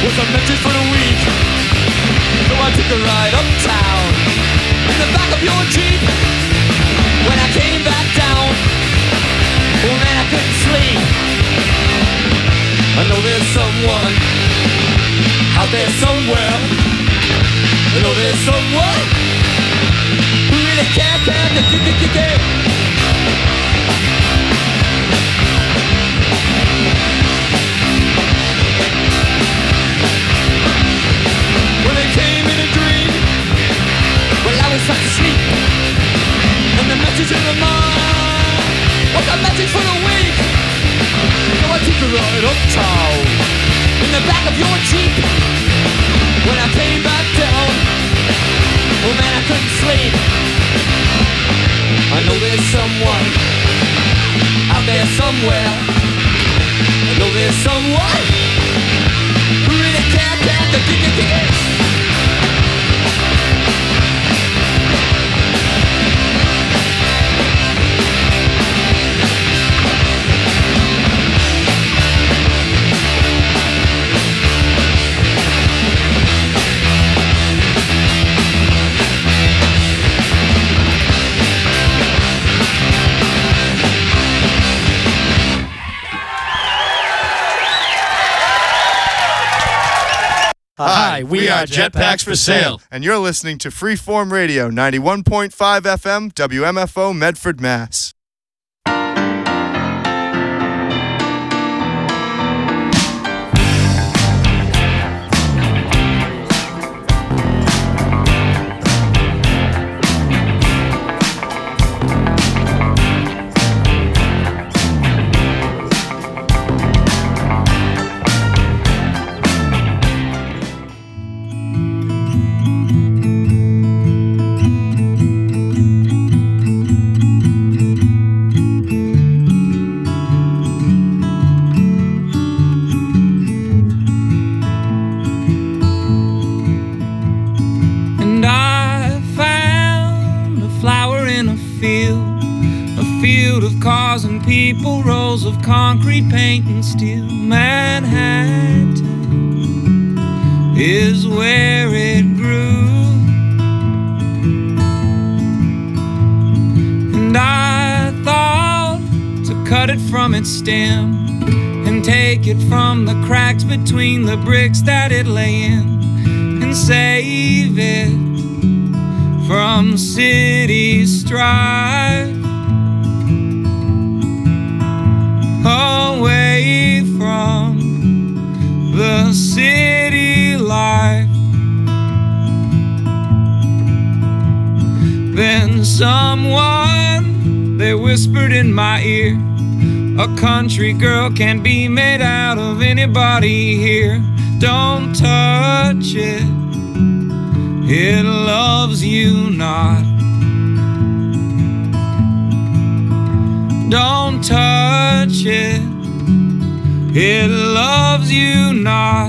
was a message for the week. So I took a ride uptown in the back of your Jeep. When I came back down, oh man, I couldn't sleep. I know there's someone out there somewhere. I know there's someone who really care. When they came in a dream, well I was fast asleep, and the message in the mind was a message for the weak. So I took a ride uptown in the back of your Jeep. When I came back down, oh man, I couldn't sleep. I know there's someone out there somewhere. I know there's someone who really cares. Hi, we are Jetpacks for Sale. And you're listening to Freeform Radio, 91.5 FM, WMFO, Medford, Mass. Cars and people, rows of concrete, paint and steel. Manhattan is where it grew, and I thought to cut it from its stem and take it from the cracks between the bricks that it lay in, and save it from city strife, away from the city life. Then someone, they whispered in my ear, a country girl can be made out of anybody here. Don't touch it, it loves you not. Don't touch it, it loves you not.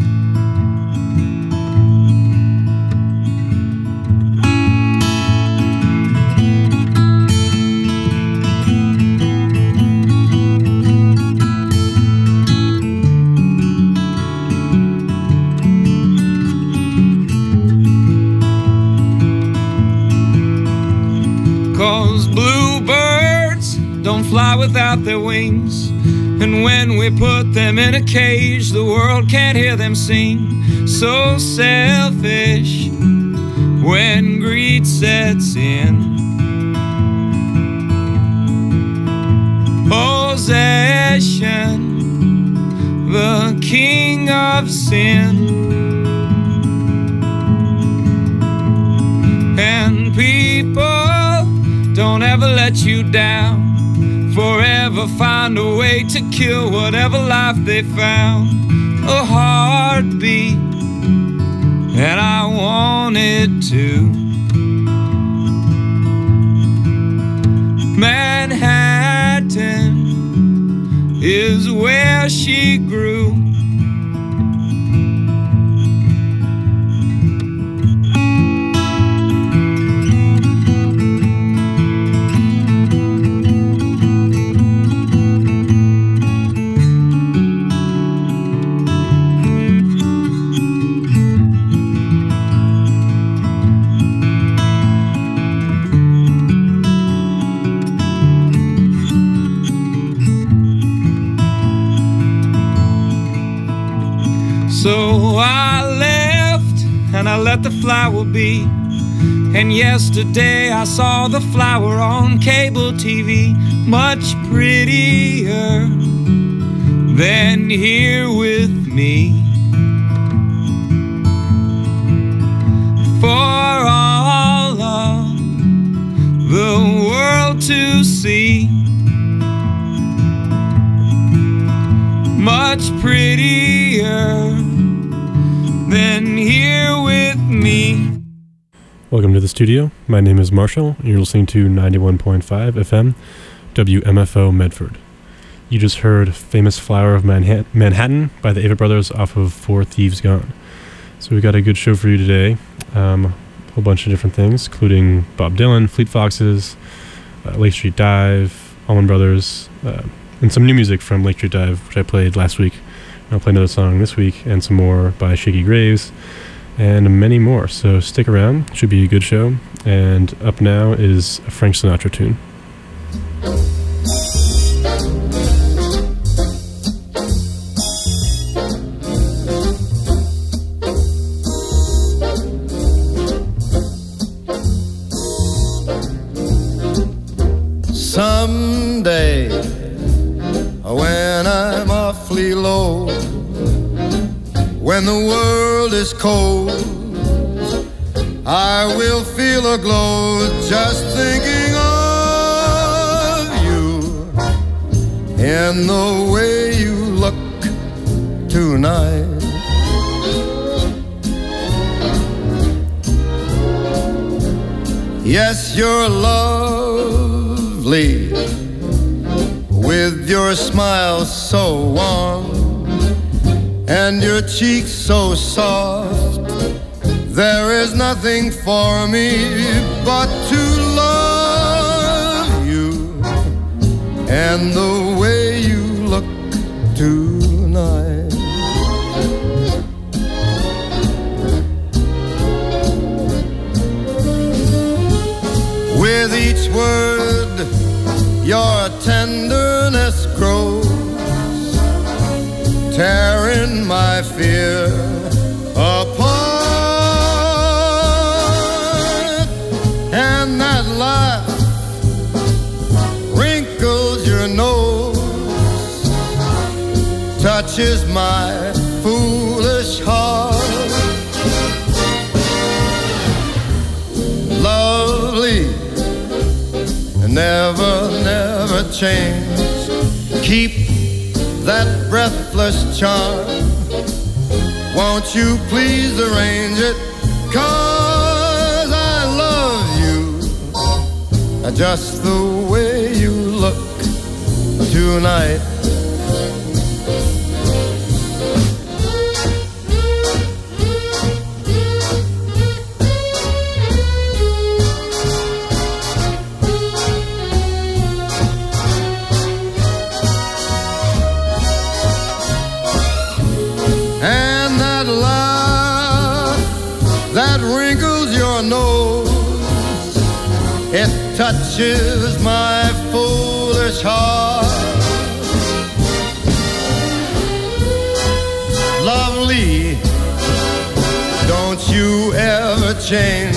Cause bluebirds don't fly without their wings, and when we put them in a cage, the world can't hear them sing. So selfish when greed sets in. Possession, the king of sin. And people don't ever let you down, forever find a way to kill whatever life they found. A heartbeat, and I wanted to. Manhattan is where she grew. So I left and I let the flower be. And yesterday I saw the flower on cable TV, much prettier than here with me. For all of the world to see, much prettier than here with me. Welcome to the studio. My name is Marshall, and you're listening to 91.5 FM, WMFO Medford. You just heard Famous Flower of Manhattan by the Avett Brothers off of Four Thieves Gone. So we got a good show for you today. A whole bunch of different things, including Bob Dylan, Fleet Foxes, Lake Street Dive, Allman Brothers, and some new music from Lake Street Dive, which I played last week. And I'll play another song this week, and some more by Shaky Graves, and many more. So stick around. Should be a good show. And up now is a Frank Sinatra tune. Someday, when I'm awfully low, when the world is cold, I will feel a glow just thinking of you and the way you look tonight. Yes, you're lovely with your smile so warm and your cheeks so soft. There is nothing for me but to love you and the way you look tonight. With each word your tenderness grows, tearing my fear apart. And that laugh wrinkles your nose, touches my foolish heart. Lovely, never, never change. Keep that breathless charm. Won't you please arrange it? 'Cause I love you just the way you look tonight. It touches my foolish heart. Lovely, don't you ever change.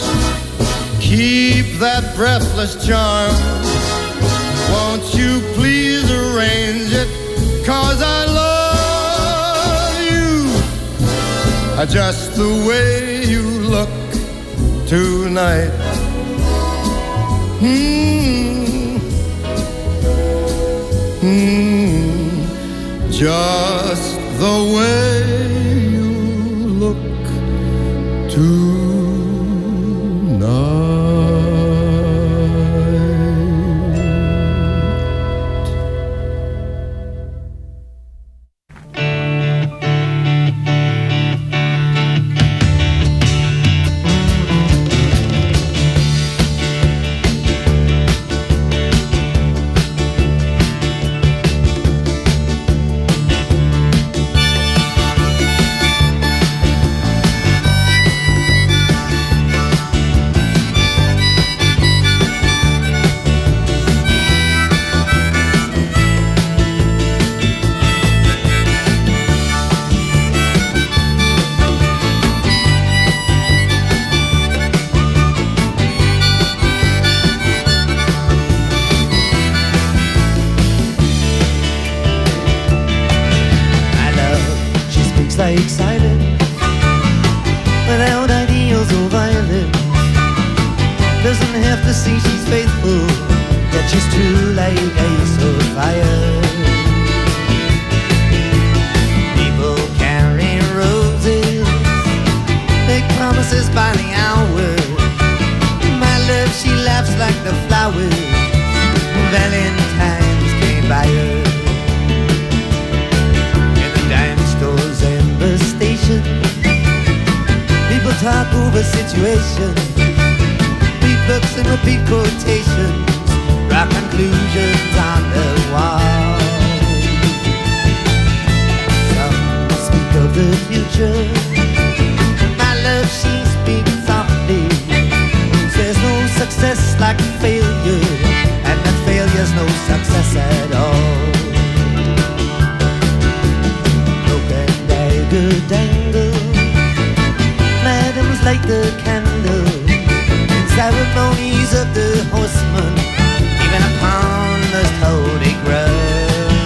Keep that breathless charm. Won't you please arrange it? 'Cause I love you just the way you look tonight. Just the way you look tonight. fake silence without ideals or violence. Doesn't have to see she's faithful, that she's true like ice or fire. People carry roses, make promises by the hour. My love, she laughs like the flowers. Valentine's came by her. In the dime stores and bus station, people talk over situations, read books and repeat quotations, write conclusions on the wall. Some speak of the future. My love, she speaks softly. There's no success like failure, and that failure's no success at all. Cloak and dagger dangle, madams light the candle in ceremonies of the horseman, even upon most holy ground.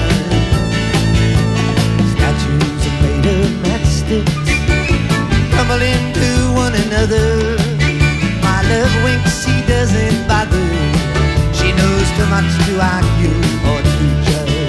Statues are made of matchsticks, crumble into one another. My love winks, she doesn't bother. She knows too much to argue or to judge.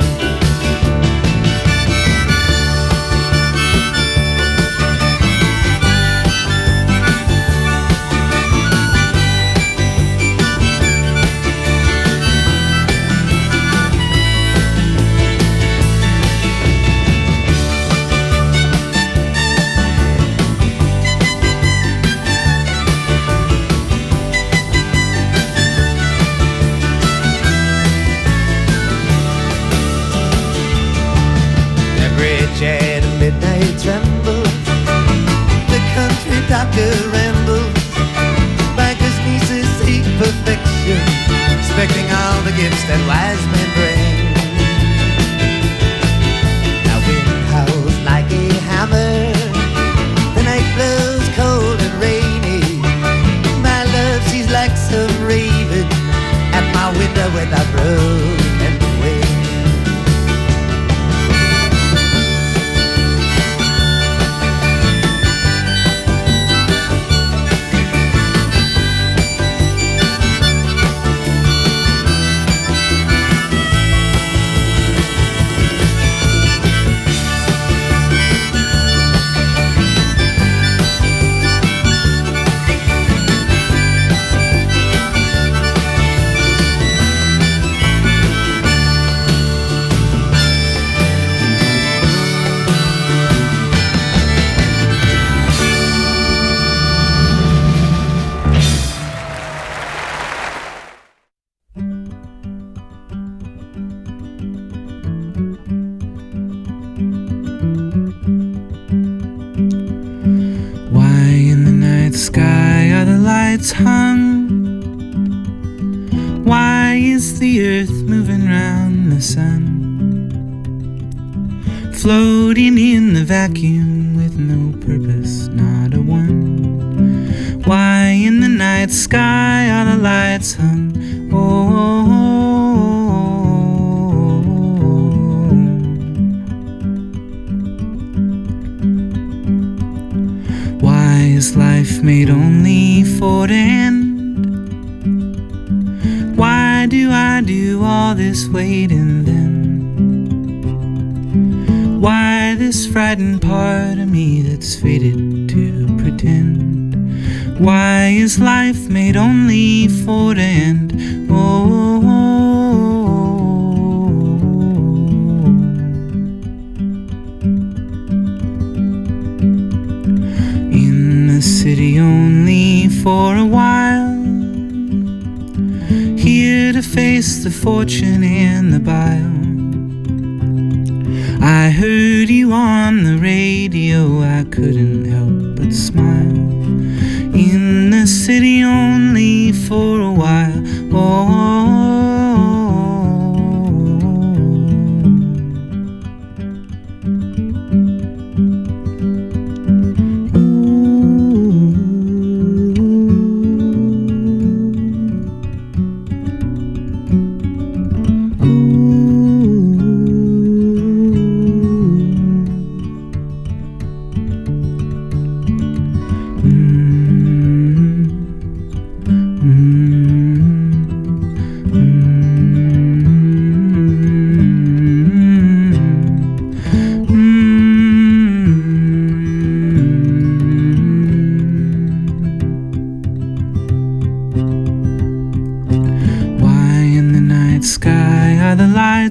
At midnight trembles, the country doctor rambles, bankers' nieces seek perfection, expecting all the gifts that wise men bring. Now wind howls like a hammer, the night blows cold and rainy. My love, she's like some raven at my window with a broken wing. Hung? Why is the earth moving round the sun, floating in the vacuum with no purpose, not a one? Why in the night sky are the lights hung? Why is life made only for the end? Why do I do all this waiting then? Why this frightened part of me that's fated to pretend? Why is life made only for the end? In the city only for a while, here to face the fortune and the bile. I heard you on the radio, I couldn't help but smile. In the city only for a while.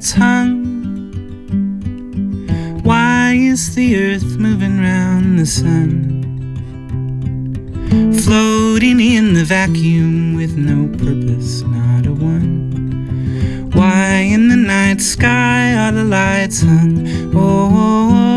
lights hung? Why is the earth moving round the sun? Floating in the vacuum with no purpose, not a one. Why in the night sky are the lights hung? Oh.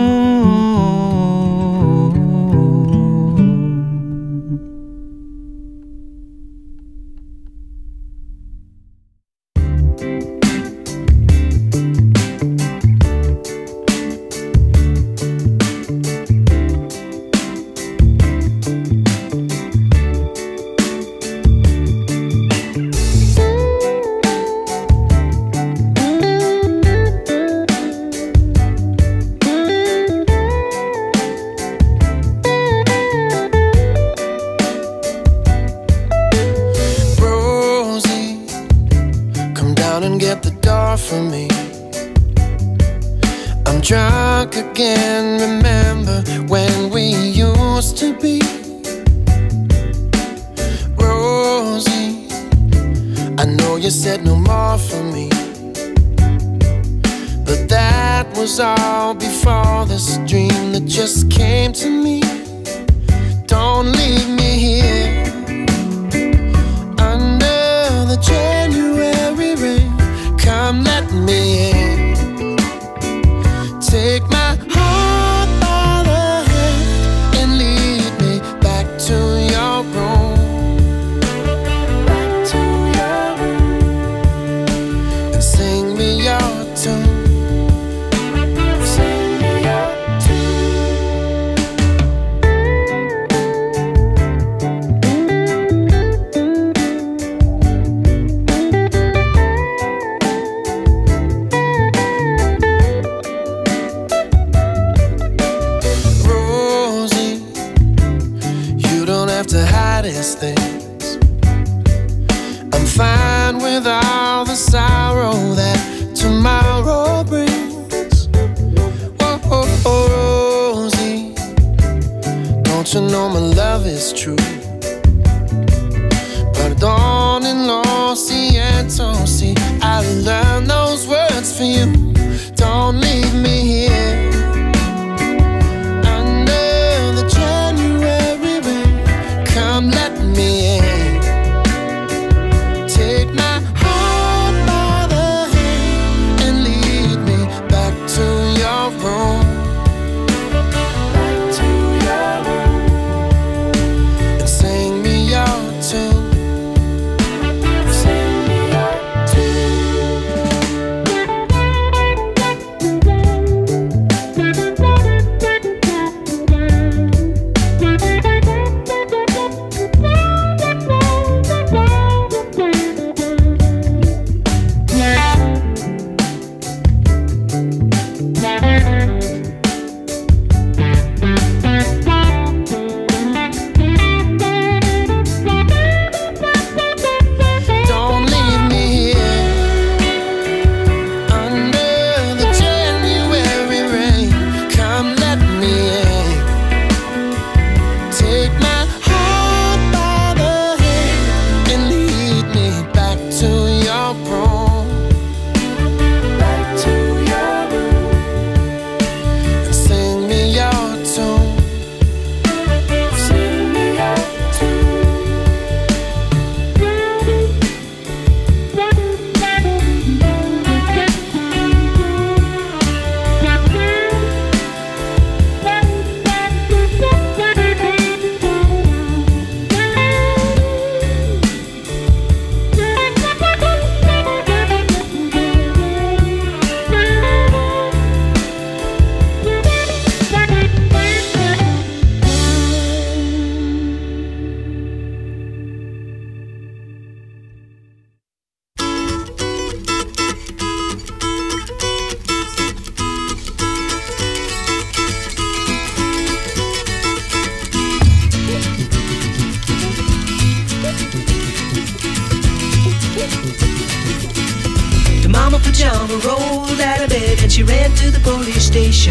pajama, rolled out of bed and she ran to the police station.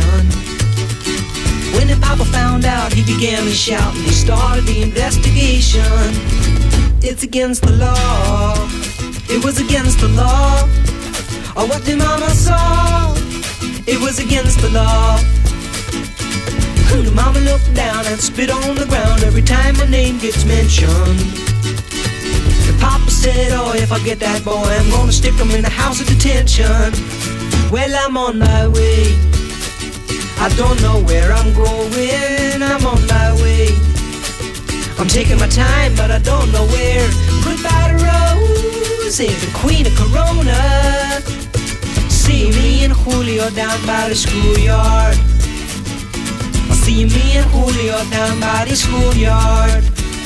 When the papa found out, he began to shout and he started the investigation. It's against the law, it was against the law. or what the mama saw, it was against the law. The mama looked down and spit on the ground every time my name gets mentioned. The papa said, oh, if I get that boy, I'm gonna stick him in the house of detention. Well, I'm on my way. I don't know where I'm going. I'm on my way. I'm taking my time, but I don't know where. Goodbye to Rose, the queen of Corona. See me and Julio down by the schoolyard. See me and Julio down by the schoolyard.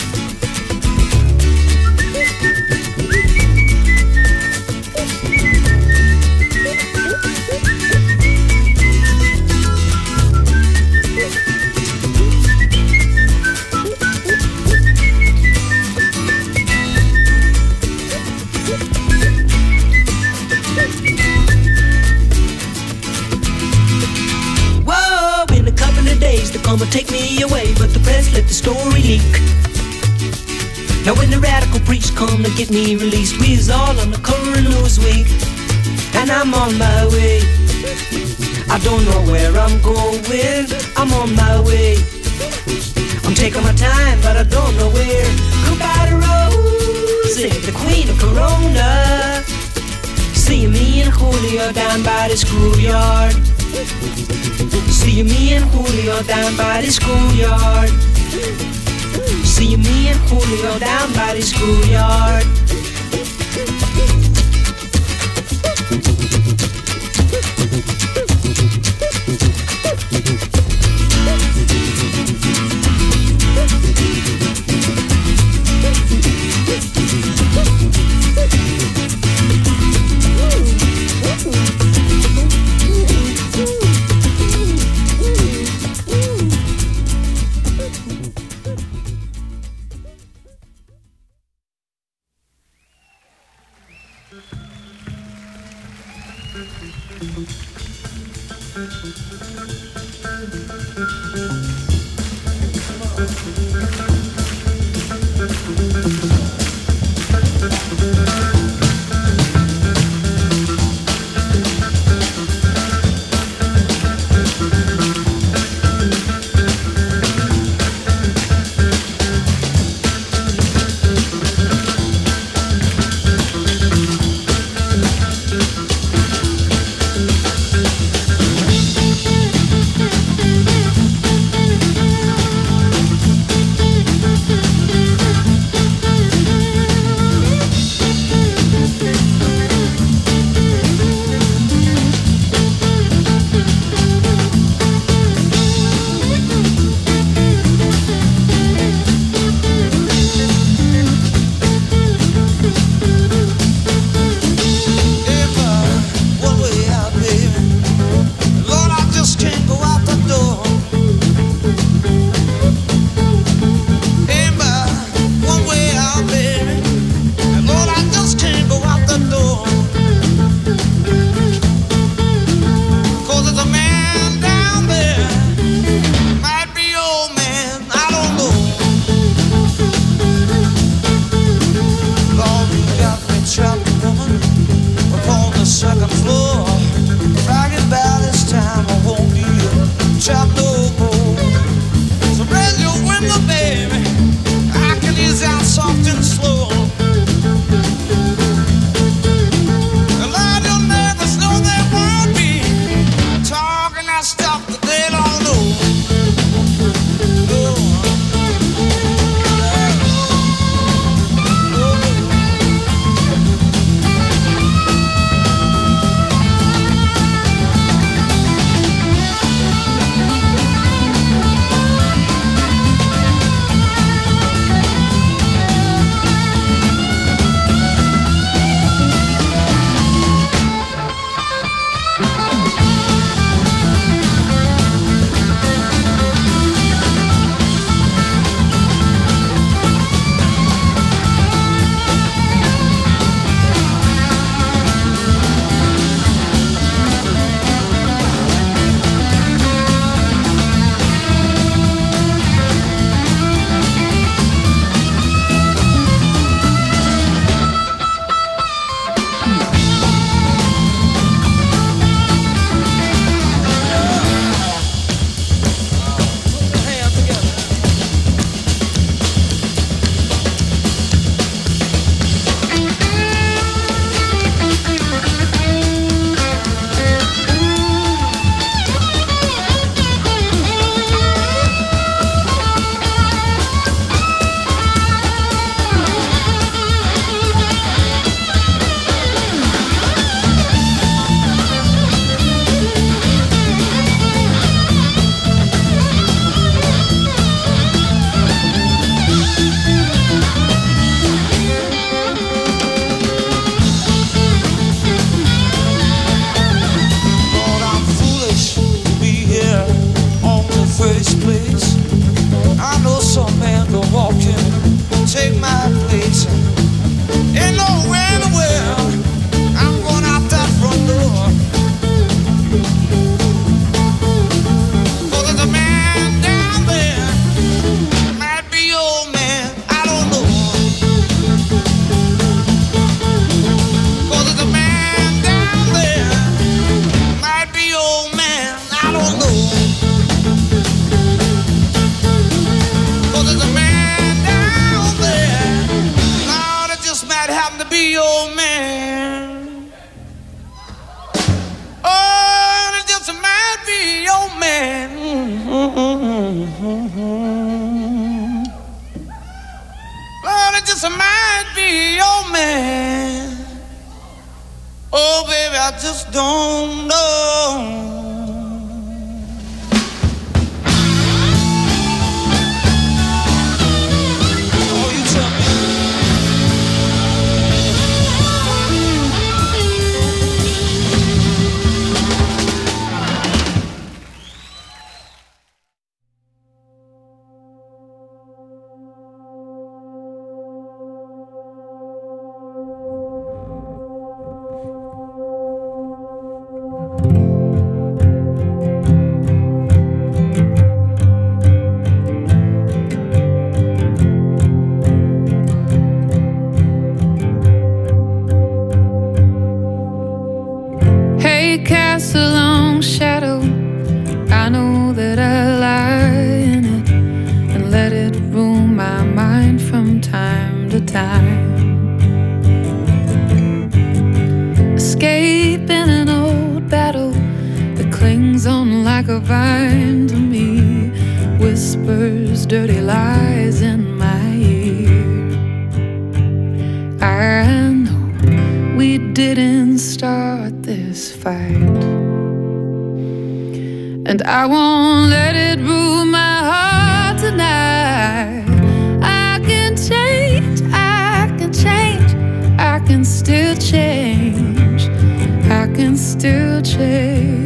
Come and take me away, but the press let the story leak. Now when the radical priests come to get me released, we is all on the cover of Newsweek, and I'm on my way. I don't know where I'm going. I'm on my way. I'm taking my time, but I don't know where. Goodbye to Rosie, the queen of Corona. See me and Julio down by the schoolyard. See me and Julio down by the schoolyard. See me and Julio down by the schoolyard. Lord, it just might be your man. Oh, baby, I just don't know. Cast a long shadow. I know that I lie in it and let it rule my mind from time to time. Escaping an old battle that clings on like a vine to me, whispers dirty lies in my ear. I know we didn't start this fight, and I won't let it rule my heart tonight. I can change, I can change, I can still change, I can still change.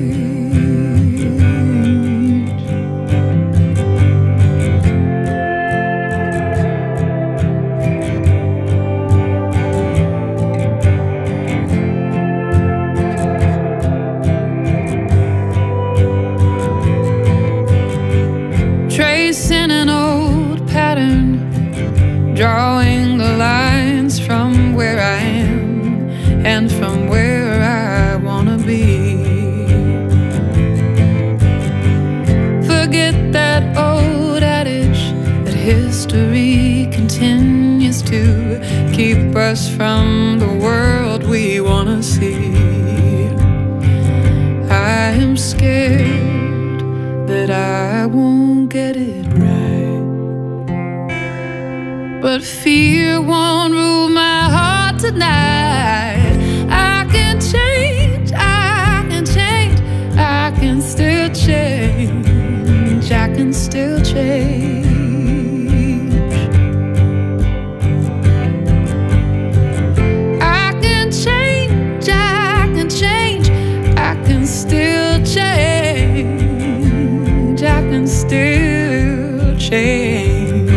Tracing an old pattern, drawing the lines from where I am and from where I wanna be. Forget that old adage that history continues to keep us from the world we wanna see. I am scared that I won't get it right, but fear won't rule my heart tonight. I can change, I can change, I can still change, I can still change. I can change, I can change, I can still change, I can still change.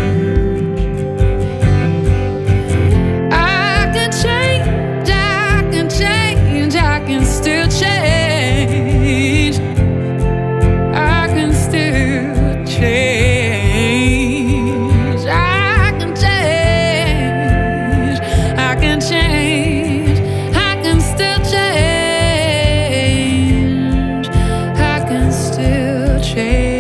I can change, I can change, I can still change, I can still change. I can change, I can change, I can still change, I can still change.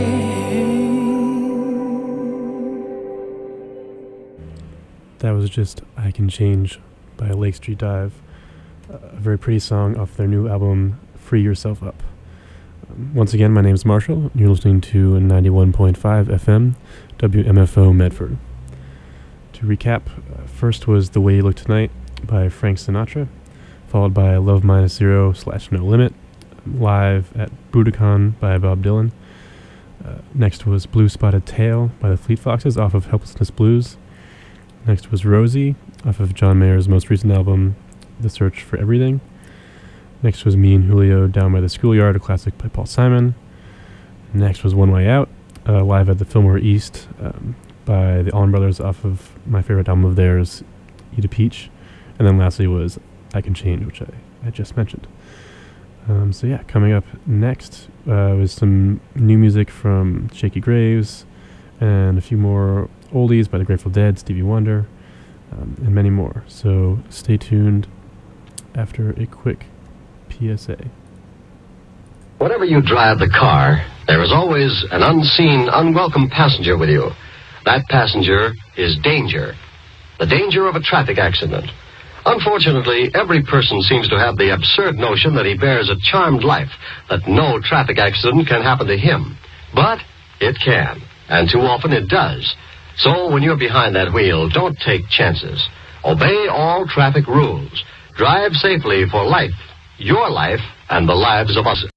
That was just I Can Change by Lake Street Dive, a very pretty song off their new album, Free Yourself Up. Once again, my name is Marshall, and you're listening to 91.5 FM, WMFO Medford. To recap, first was The Way You Look Tonight by Frank Sinatra, followed by Love Minus Zero / No Limit, live at Budokan by Bob Dylan. Next was Blue Spotted Tail by the Fleet Foxes off of Helplessness Blues. Next was Rosie off of John Mayer's most recent album, The Search for Everything. Next was Me and Julio Down by the Schoolyard, a classic by Paul Simon. Next was One Way Out, live at the Fillmore East by the Allman Brothers off of my favorite album of theirs, Eat a Peach. And then lastly was I Can Change, which I just mentioned. So yeah, coming up next was some new music from Shaky Graves and a few more oldies by the Grateful Dead, Stevie Wonder, and many more. So stay tuned after a quick PSA. Whenever you drive the car, there is always an unseen, unwelcome passenger with you. That passenger is danger. The danger of a traffic accident. Unfortunately, every person seems to have the absurd notion that he bears a charmed life, that no traffic accident can happen to him. But it can. and too often it does. So when you're behind that wheel, don't take chances. Obey all traffic rules. Drive safely for life, your life, and the lives of us.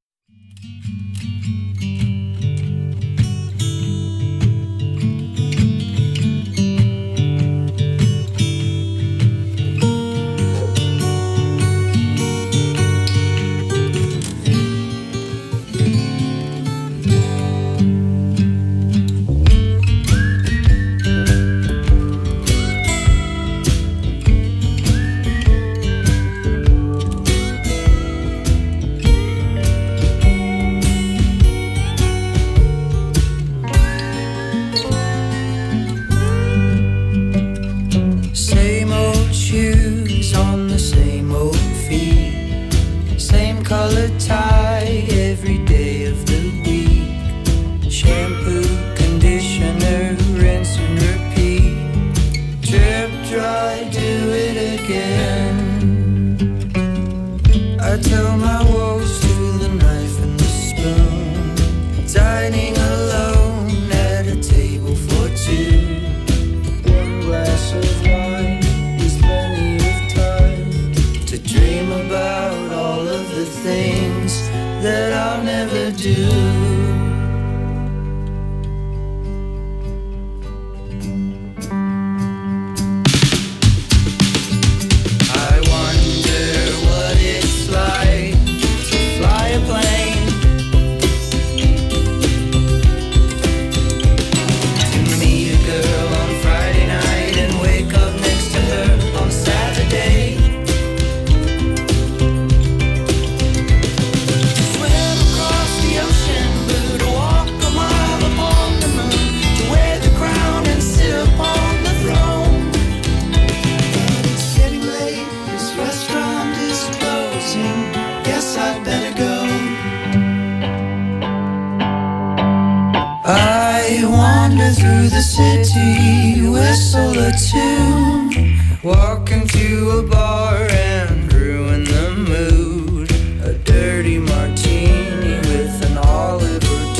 Walking to a bar and ruin the mood. A dirty martini with an olive or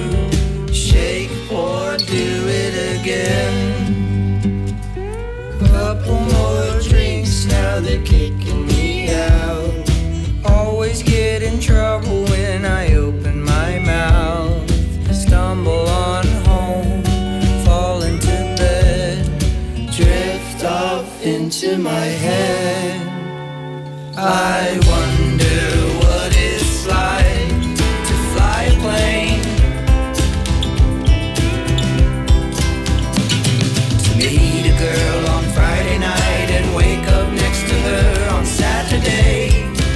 two. Shake, pour, do it again. Couple more drinks, now they're kicking me out. Always get in trouble when I open my mouth. Stumble on home, fall into bed, drift off into my head. I wonder what it's like to fly a plane, to meet a girl on Friday night and wake up next to her on Saturday,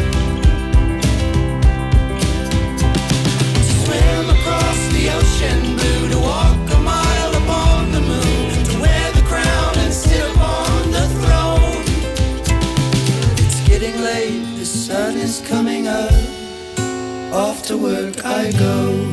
to swim across the ocean blue, to walk a mile upon the moon, to wear the crown and sit upon the throne. It's getting late, the sun is coming up, off to work I go.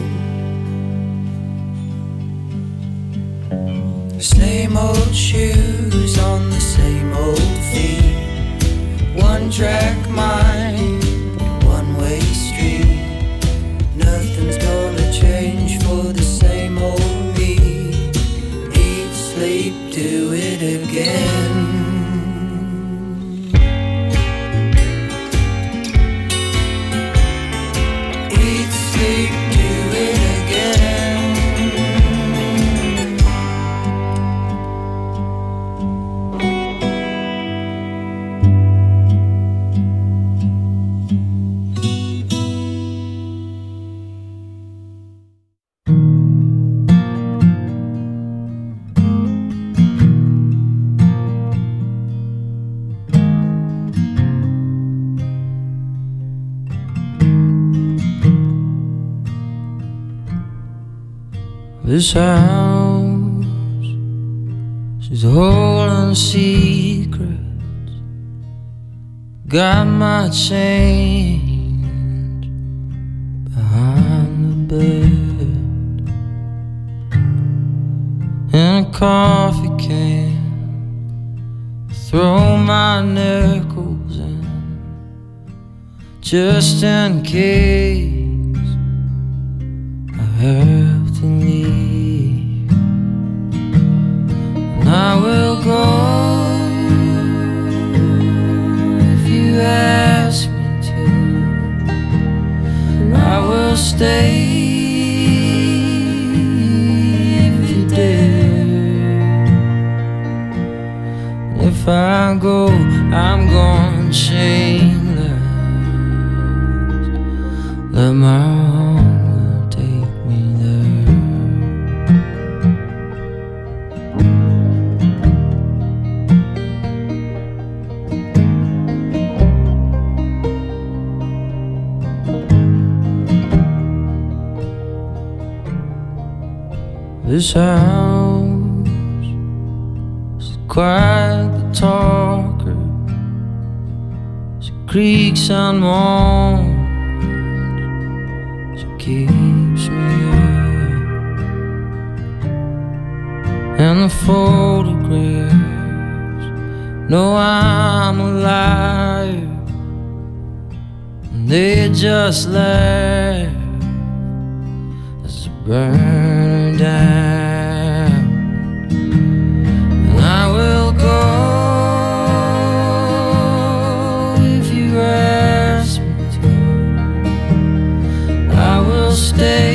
Same old shoes on the same old feet, one track mind, one-way street. Nothing's gonna change for the same old me. Eat, sleep, do it again. Eat, sleep, do it again. This house, she's holding secrets. Got my change behind the bed, in a coffee can. Throw my nickels in, just in case I have to leave. stay if you dare. If I go, I'm going shameless. Let my hunger take me there. This house is quite the talker. She creaks and moans. She keeps me up. And the photographs know I'm alive. And they just laugh as I burn down. And I will go if you ask me to. I will stay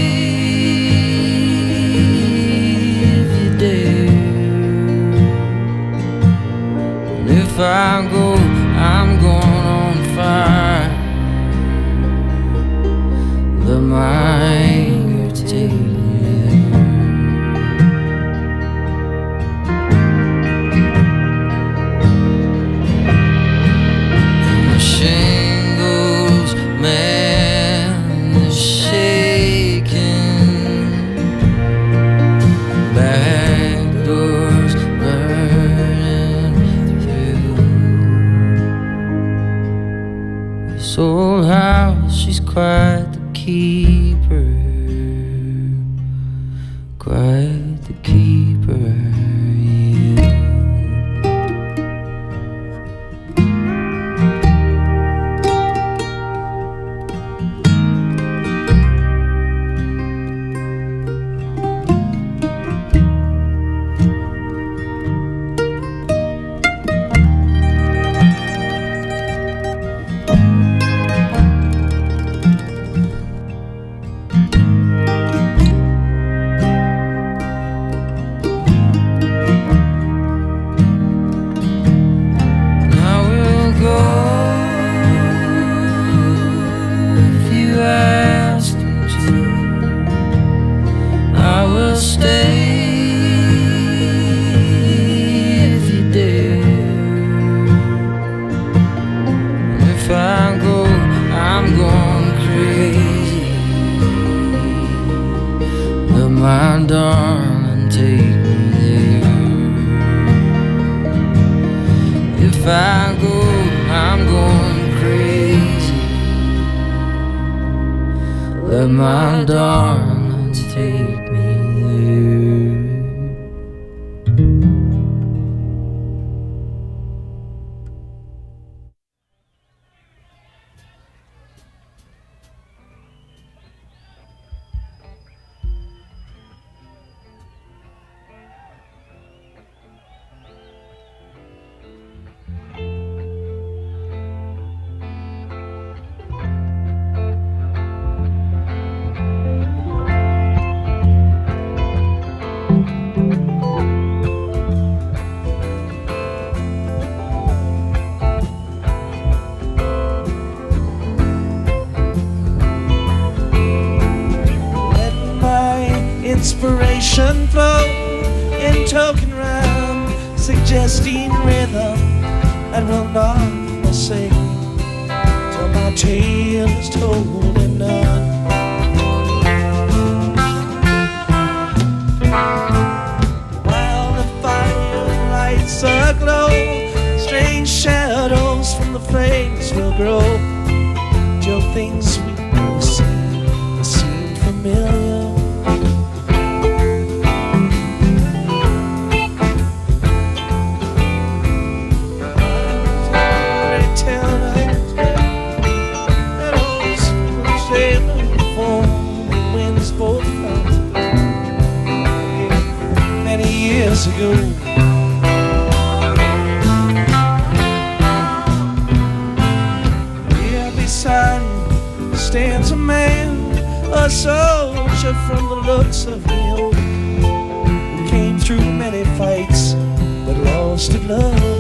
if you dare. And if I go, I'm going on fire. Let my anger take me there. And the shingles, man, is shaking. Back doors burning through. This old house, she's quite the keeper. Quite the keeper, you. My darling, take me there. If I go, I'm going crazy. Let my darling take me there. Inspiration flow in token rhyme, suggesting rhythm, and will not forsake till my tale is told and done. While the fire lights aglow, strange shadows from the flames will grow till things we never see seem familiar. Ago. Here beside him stands a man, a a soldier from the looks of him, who came through many fights but lost in love.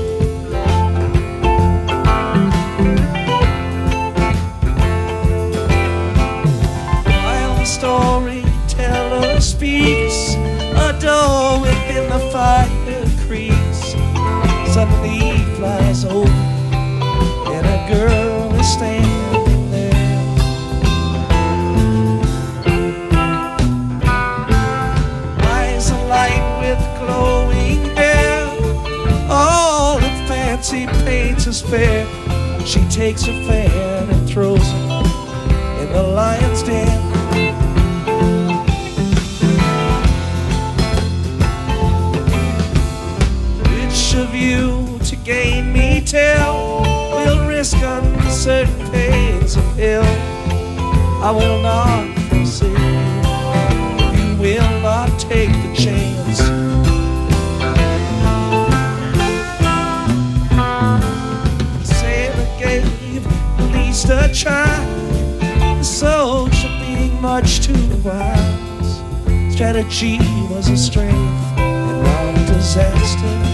While the storyteller speaks, a door within the fire creaks. Suddenly flies over, and a girl is standing there. Eyes alight with glowing hair, all in fancy paints is fair. She takes her fan and throws it in the lion's den. Which of you to gain me tell will risk uncertain pains of hell? I will not forsake you, you will not take the chance. The sailor gave at least a try, the soldier being much too wise. Strategy was a strength and not a disaster.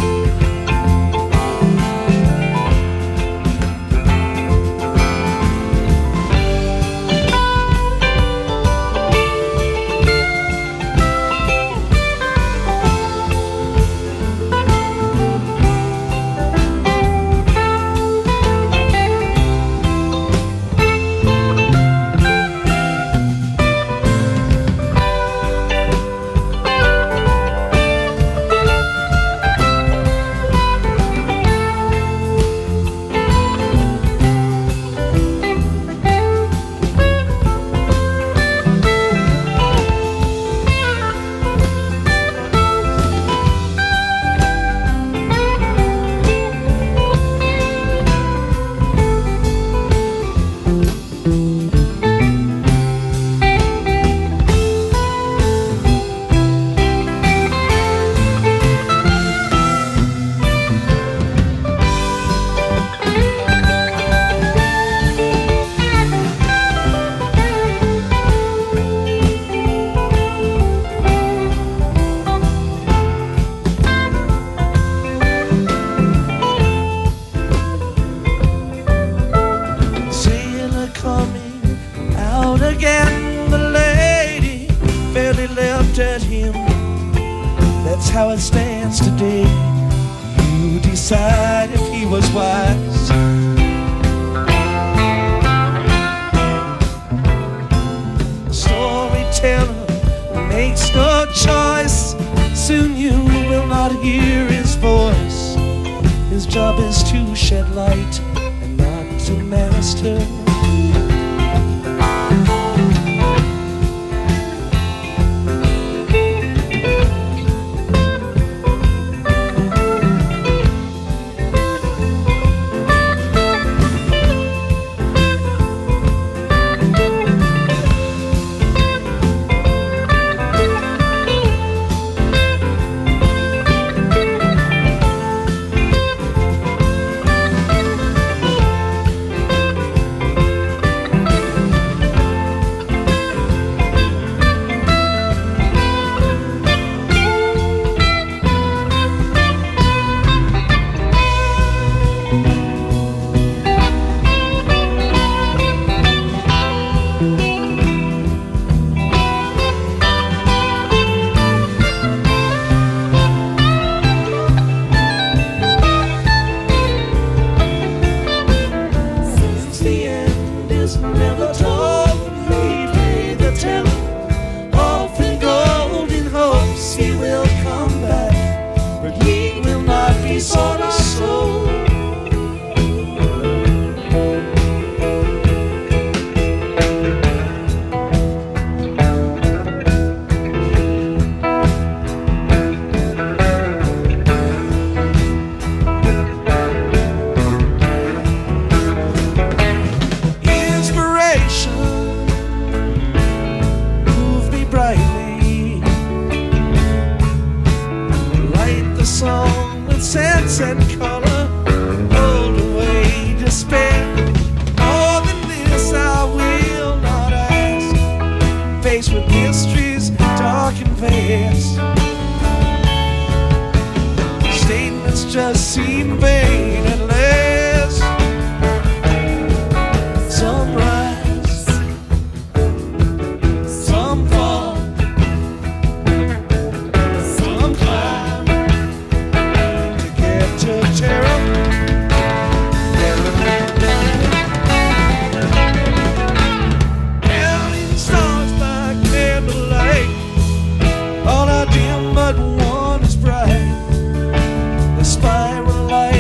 How it stands today, you decide if he was wise. The storyteller makes no choice, soon you will not hear his voice. His job is to shed light and not to master. just seem vain unless some rise, some fall, some climb to get to terror. Counting stars by candlelight, all are dim but one is bright. The spiral light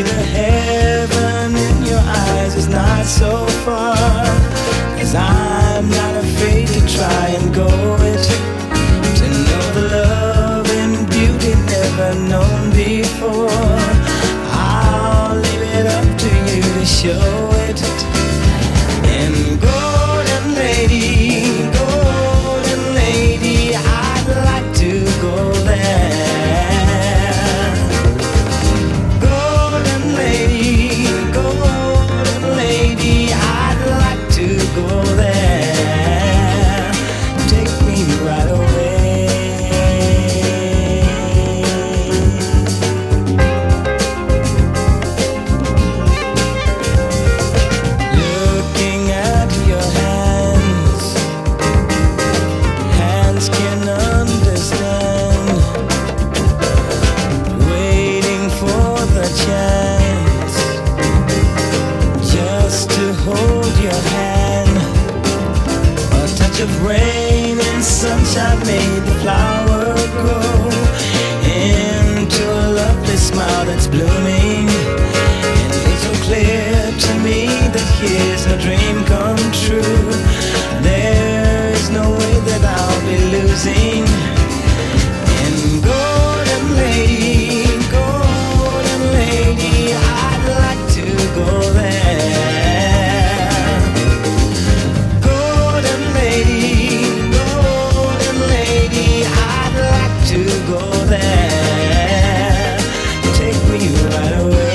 the heaven in your eyes is not so far. 'Cause I'm not afraid to try and go it, to know the love and beauty never known before. I'll leave it up to you to show it. And golden lady, I'd like to go there. Golden lady, I'd like to go there. Take me right away. Looking at your hands, hands can understand. Waiting for the chance just to hold your hand. A touch of rain and sunshine made the flower grow into a lovely smile that's blooming. And it's so clear to me that here's no dream come true. There is no way that I'll be losing. And golden lady, I'd like to go there. Golden lady, I'd like to go there. Take me right away.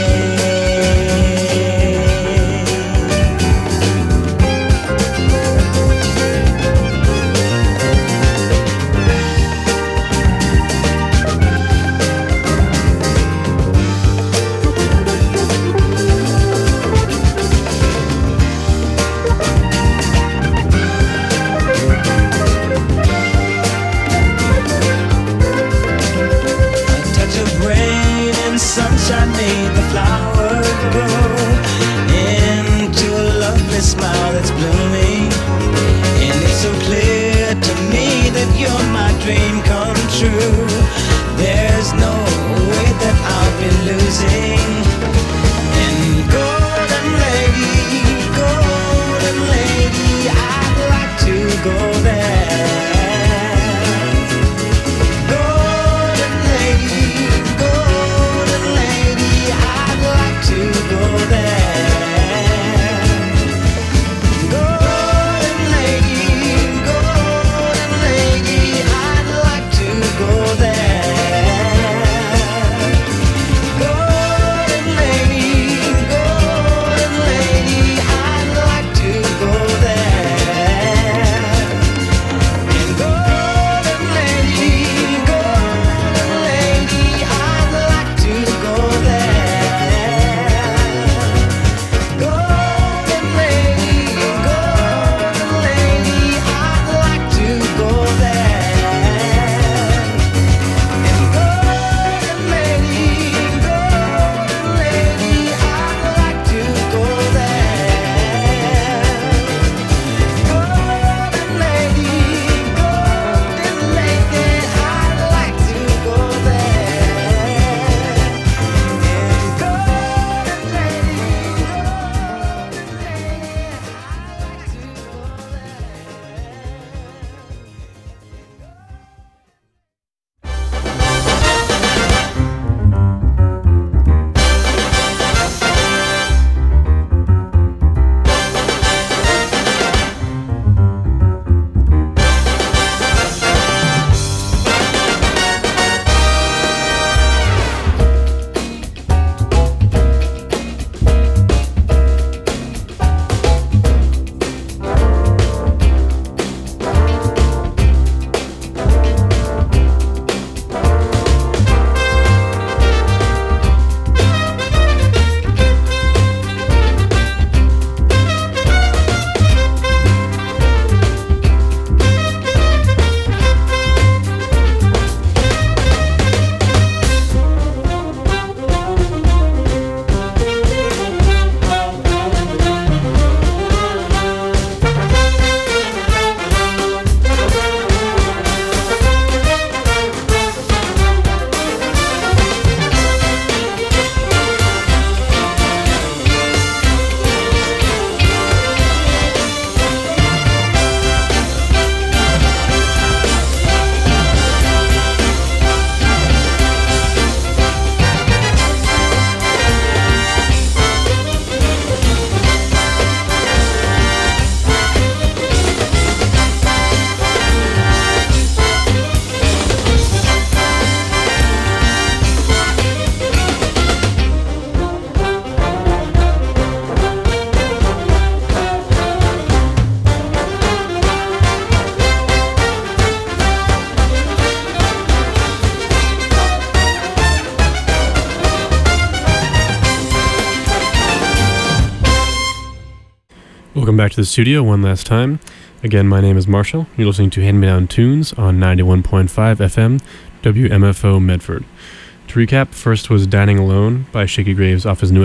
Sunshine made the flower grow into a lovely smile that's blooming. And it's so clear to me that you're my dream come true. There's no way that I'll be losing. And golden lady, I'd like to go there. Golden lady, I'd like to go there. Welcome back to the studio one last time. Again, my name is Marshall. You're listening to Hand Me Down Tunes on 91.5 FM, WMFO Medford. To recap, first was Dining Alone by Shaky Graves off his new